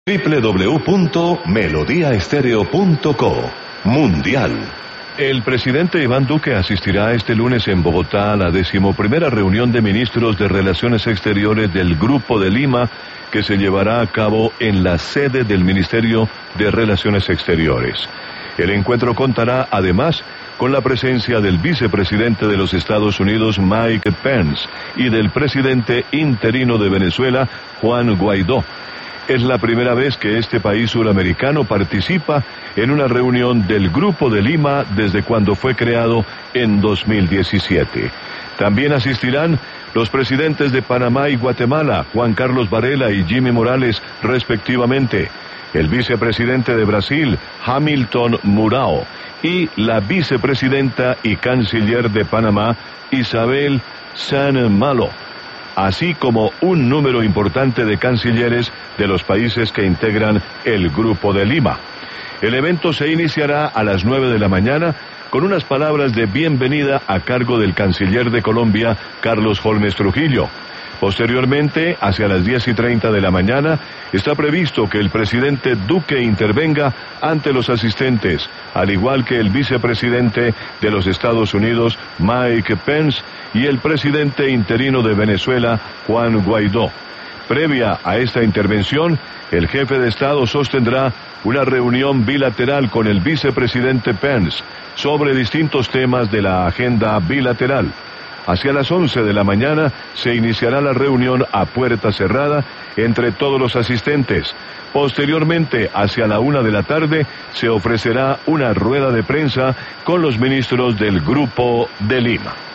www.melodiaestereo.co Mundial. El presidente Iván Duque asistirá este lunes en Bogotá a la 11ª reunión de ministros de Relaciones Exteriores del Grupo de Lima, que se llevará a cabo en la sede del Ministerio de Relaciones Exteriores. El encuentro contará además con la presencia del vicepresidente de los Estados Unidos, Mike Pence, y del presidente interino de Venezuela, Juan Guaidó. Es la primera vez que este país suramericano participa en una reunión del Grupo de Lima desde cuando fue creado en 2017. También asistirán los presidentes de Panamá y Guatemala, Juan Carlos Varela y Jimmy Morales, respectivamente, el vicepresidente de Brasil, Hamilton Mourão, y la vicepresidenta y canciller de Panamá, Isabel Sanz-Malo, así como un número importante de cancilleres de los países que integran el Grupo de Lima. El evento se iniciará a las 9 de la mañana con unas palabras de bienvenida a cargo del canciller de Colombia, Carlos Holmes Trujillo. Posteriormente, hacia las 10:30 de la mañana, está previsto que el presidente Duque intervenga ante los asistentes, al igual que el vicepresidente de los Estados Unidos, Mike Pence, y el presidente interino de Venezuela, Juan Guaidó. Previa a esta intervención, el jefe de Estado sostendrá una reunión bilateral con el vicepresidente Pence sobre distintos temas de la agenda bilateral. Hacia las 11 de la mañana se iniciará la reunión a puerta cerrada entre todos los asistentes. Posteriormente, hacia la 1 de la tarde, se ofrecerá una rueda de prensa con los ministros del Grupo de Lima.